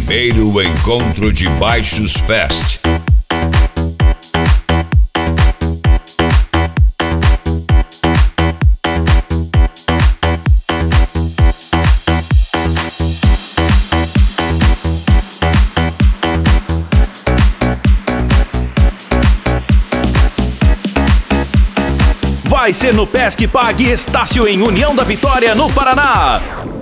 Primeiro encontro de Baixos Fest. Vai ser no Pesque Pague Estácio, em União da Vitória, no Paraná.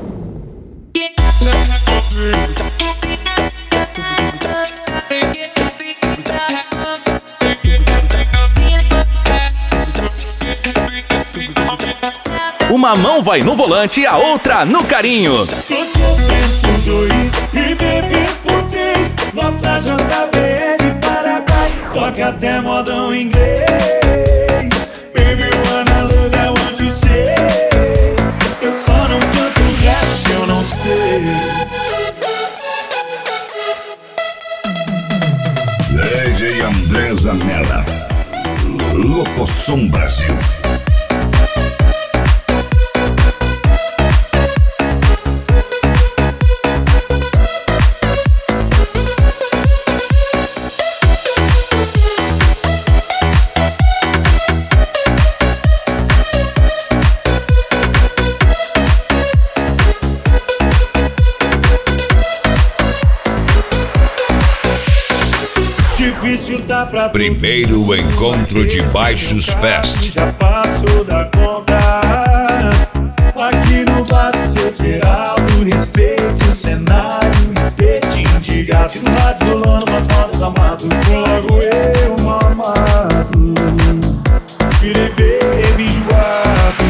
Uma mão vai no volante, a outra no carinho. Tô sofrendo por 2 e bebendo por 3. Nossa JBL Paraguai toca até modão inglês. Baby, wanna love, I want to say. Eu só não canto o resto que eu não sei. DJ André Zanella, Locosom Brasil. Difícil tá pra Primeiro encontro de Baixos Fest. Já passou da conta. Aqui no bar do seu Geraldo, respeito o cenário, espetinho de gato. No rádio rolando umas modas amado, logo eu mamado. Virei baby enjoado.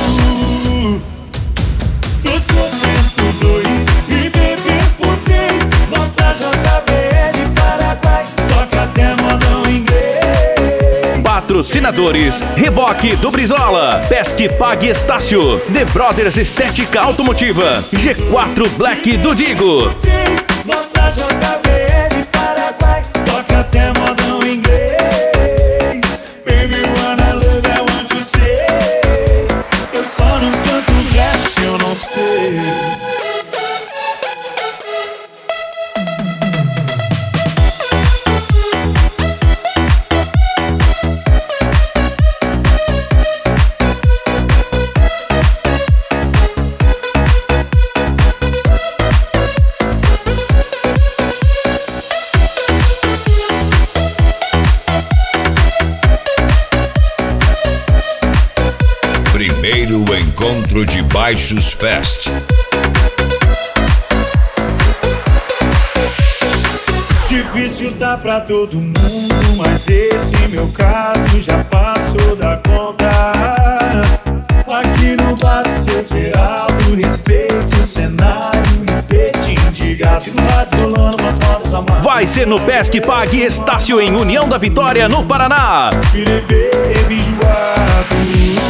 Tô sofrendo por 2 e bebendo por 3. Nossa JBL Paraguai toca até modão inglês. Patrocinadores: Reboque do Brizola, Pesque Pague Estácio, The Brothers Estética Automotiva, G4 Black do Digo. Nossa JBL Paraguai toca até modão inglês. Baby, wanna love, I want to say. Eu só não canto o resto que eu não sei. Primeiro encontro de Baixos Fest. Difícil tá pra todo mundo, mas esse meu caso já passou da conta. Aqui no bar do seu Geraldo, respeito o cenário, espetinho de gato. No rádio rolando umas modas amadas. Vai ser no Pesque Pague Estácio, em União da Vitória, no Paraná. Virei baby enjoado.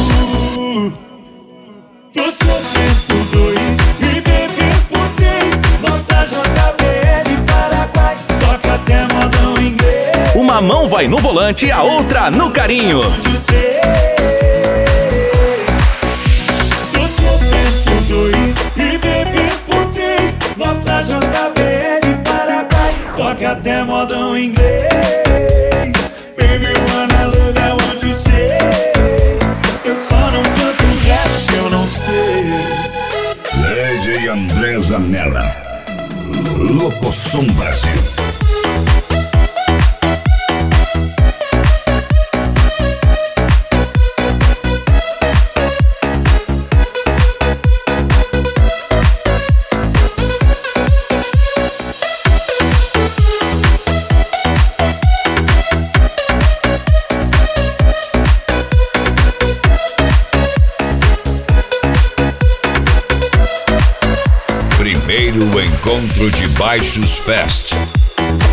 Tô sofrendo por 2 e bebendo por 3. Nossa JBL Paraguai toca até modão inglês. Uma mão vai no volante, a outra no carinho. Onde sei. Tô sofrendo por 2 e bebendo por 3. Nossa JBL Paraguai toca até modão inglês. Baby, wanna love, I want to say. Eu só não canto o resto que eu não sei. DJ André Zanella, Locosom Brasil. Primeiro encontro de Baixos Fest.